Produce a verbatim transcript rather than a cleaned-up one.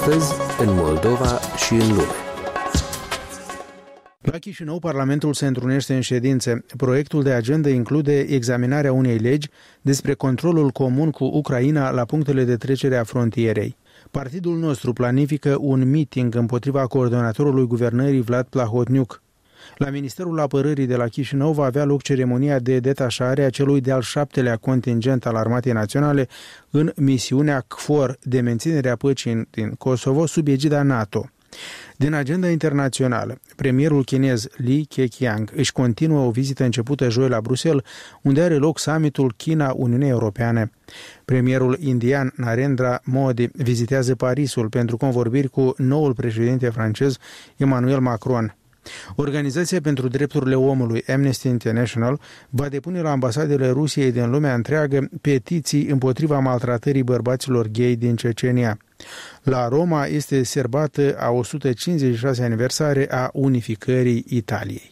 Astăzi, în Moldova și în lume. La Chișinău, Parlamentul se întrunește în ședințe. Proiectul de agendă include examinarea unei legi despre controlul comun cu Ucraina la punctele de trecere a frontierei. Partidul nostru planifică un meeting împotriva coordonatorului guvernării Vlad Plahotniuc. La Ministerul Apărării de la Chișinău va avea loc ceremonia de detașare a celui de-al șaptelea contingent al Armatei Naționale în misiunea C F O R de menținere a păcii din Kosovo sub egida NATO. Din agenda internațională, premierul chinez Li Keqiang își continuă o vizită începută joi la Bruxelles, unde are loc summitul China-Uniunea Europeană. Premierul indian Narendra Modi vizitează Parisul pentru convorbiri cu noul președinte francez Emmanuel Macron. Organizația pentru drepturile omului Amnesty International va depune la ambasadele Rusiei din lumea întreagă petiții împotriva maltratării bărbaților gay din Cecenia. La Roma este sărbată a o sută cincizeci și șasea aniversare a unificării Italiei.